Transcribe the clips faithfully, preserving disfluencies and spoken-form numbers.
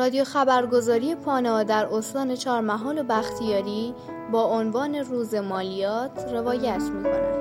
رادیو خبرگزاری پانا در استان چهارمحال و بختیاری با عنوان روز مالیات روایت می‌کند.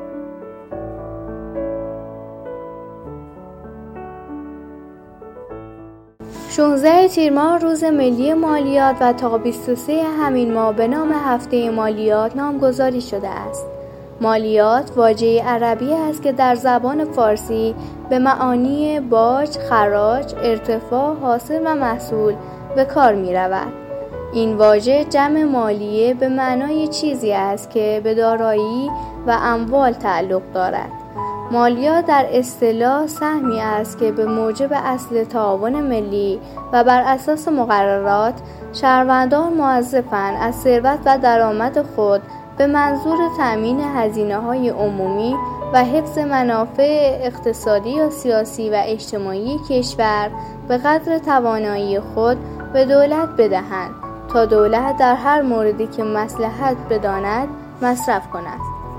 شانزده تیر ماه روز ملی مالیات و تا بیست و سوم همین ماه به نام هفته مالیات نامگذاری شده است. مالیات واژه عربی است که در زبان فارسی به معانی باج، خراج، ارتفاع، حاصل و محصول به کار می رود. این واژه جمع مالیه به معنای چیزی است که به دارایی و اموال تعلق دارد. مالیات در اصطلاح سهمی است که به موجب اصل تعاون ملی و بر اساس مقررات شهروندان موظفند از ثروت و درآمد خود به منظور تأمین هزینه‌های عمومی و حفظ منافع اقتصادی یا سیاسی و اجتماعی کشور به قدر توانایی خود به دولت بدهند تا دولت در هر موردی که مصلحت بداند مصرف کند.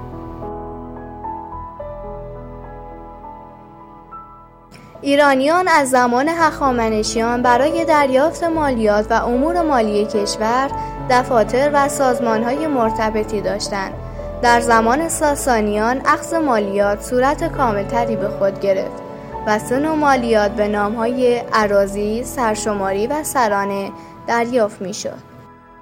ایرانیان از زمان هخامنشیان برای دریافت مالیات و امور مالی کشور دفاتر و سازمان‌های مرتبطی داشتند. در زمان ساسانیان اخذ مالیات صورت کاملتری به خود گرفت و سه نوع مالیات به نام‌های اراضی، سرشماری و سرانه دریافت می‌شد.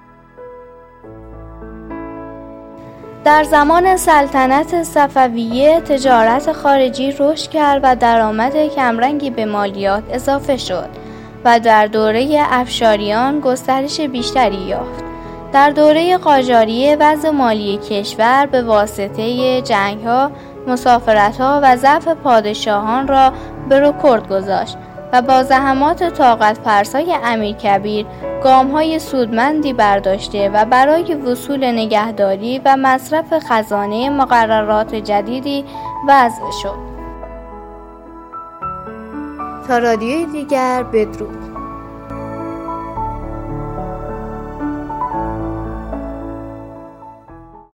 در زمان سلطنت صفویه تجارت خارجی رشد کرد و درآمد کمرنگی به مالیات اضافه شد و در دوره افشاریان گسترش بیشتری یافت. در دوره قاجاریه وضع مالی کشور به واسطه جنگ‌ها، مسافرت‌ها و ضعف پادشاهان را به رکورد گذاشت و با زحمات طاقت فرسای امیرکبیر گام‌های سودمندی برداشته و برای وصول نگهداری و مصرف خزانه مقررات جدیدی وضع شد. تا رادیوی دیگر، بدرود.